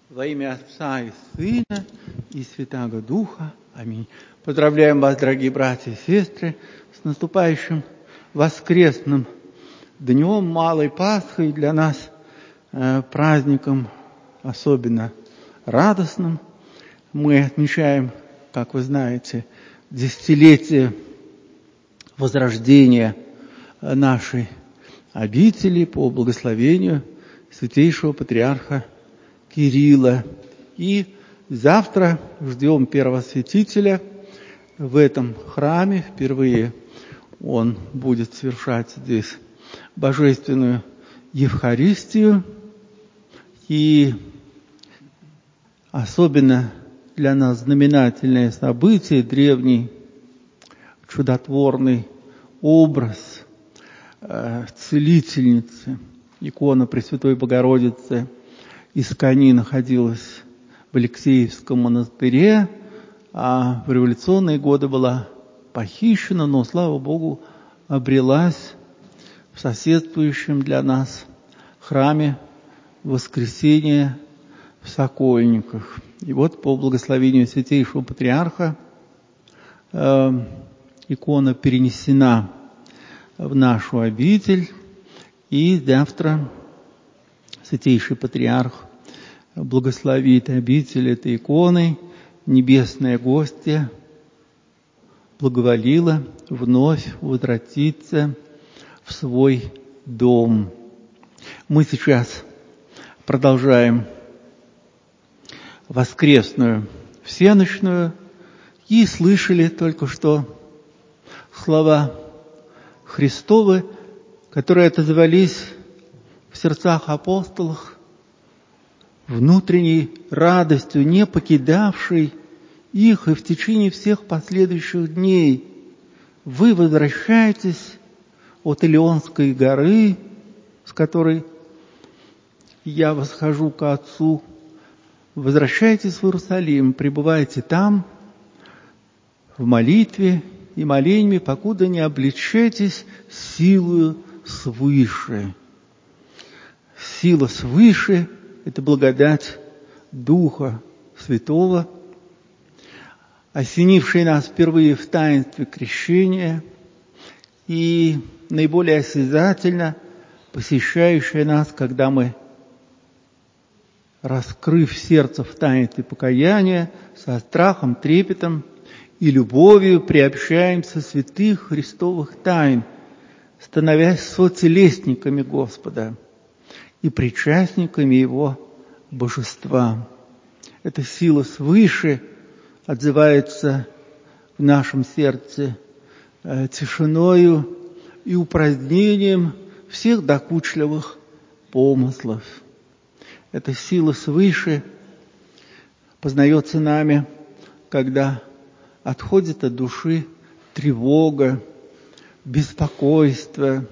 Во имя Отца и Сына и Святаго Духа. Аминь. Поздравляем вас, дорогие братья и сестры, с наступающим воскресным днем Малой Пасхи, для нас праздником особенно радостным. Мы отмечаем, как вы знаете, десятилетие возрождения нашей обители по благословению святейшего патриарха Кирилла. И завтра ждем первосвятителя в этом храме. Впервые он будет совершать здесь божественную Евхаристию. И особенно для нас знаменательное событие, древний чудотворный образ целительницы, икона Пресвятой Богородицы из Кани находилась в Алексеевском монастыре, а в революционные годы была похищена, но, слава Богу, обрелась в соседствующем для нас храме Воскресения в Сокольниках. И вот по благословению святейшего патриарха икона перенесена в нашу обитель, и завтра святейший патриарх благословит обитель этой иконой. Небесная гостья благоволила вновь возвратиться в свой дом. Мы сейчас продолжаем воскресную всенощную и слышали только что слова Христовы, которые отозвались в сердцах апостолов внутренней радостью, не покидавшей их и в течение всех последующих дней. Вы возвращаетесь от Илионской горы, с которой я восхожу к Отцу, возвращайтесь в Иерусалим, пребывайте там в молитве и молениями, покуда не облечетесь силою свыше. Сила свыше – это благодать Духа Святого, осенившая нас впервые в таинстве крещения и наиболее осязательно посещающая нас, когда мы, раскрыв сердце в таинстве покаяния, со страхом, трепетом и любовью приобщаемся святых Христовых тайн, становясь сотелесниками Господа и причастниками Его божества. Эта сила свыше отзывается в нашем сердце тишиною и упразднением всех докучливых помыслов. Эта сила свыше познается нами, когда отходит от души тревога, беспокойство,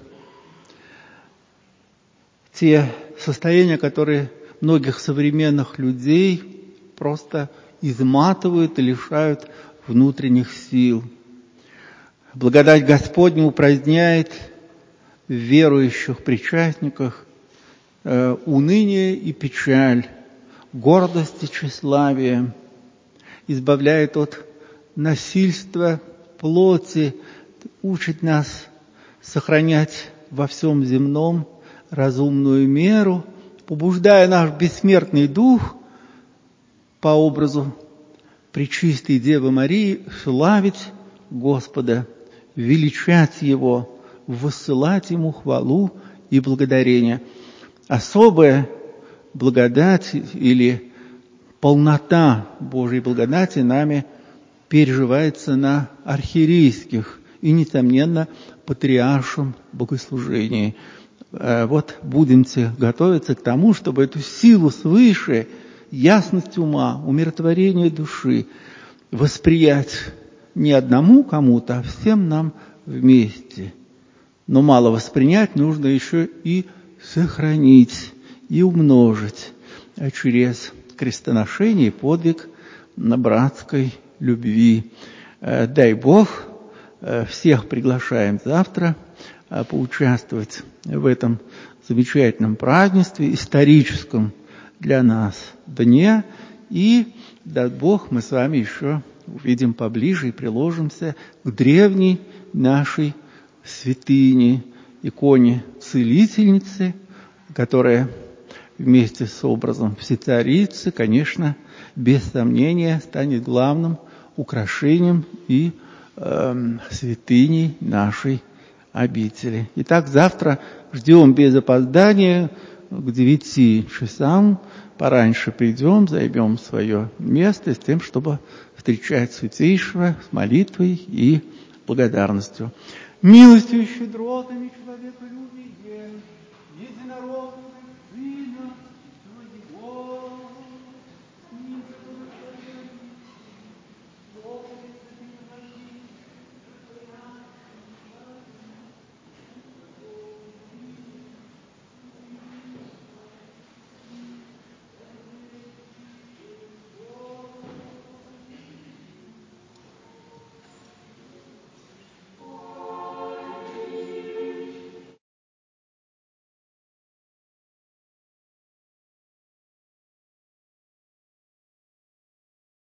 те состояния, которые многих современных людей просто изматывают и лишают внутренних сил. Благодать Господня упраздняет в верующих причастниках уныние и печаль, гордость и тщеславие, избавляет от насильства плоти, учит нас сохранять во всем земном разумную меру, побуждая наш бессмертный дух по образу Пречистой Девы Марии славить Господа, величать Его, воссылать Ему хвалу и благодарение. Особая благодать или полнота Божьей благодати нами переживается на архиерейских и, несомненно, патриаршем богослужении. Вот будемте готовиться к тому, чтобы эту силу свыше, ясность ума, умиротворение души восприять не одному кому-то, а всем нам вместе. Но мало воспринять, нужно еще и сохранить, и умножить через крестоношение и подвиг на братской любви. Дай Бог, всех приглашаем завтра поучаствовать в этом замечательном празднестве, историческом для нас дне. И, даст Бог, мы с вами еще увидим поближе и приложимся к древней нашей святыне, иконе Целительницы, которая вместе с образом Всецарицы, конечно, без сомнения станет главным украшением и святыней нашей обители. Итак, завтра ждем без опоздания к 9 часам. Пораньше придем, займем свое место с тем, чтобы встречать Святейшего с молитвой и благодарностью. Милостью и щедротами человеколюбия единородного Сына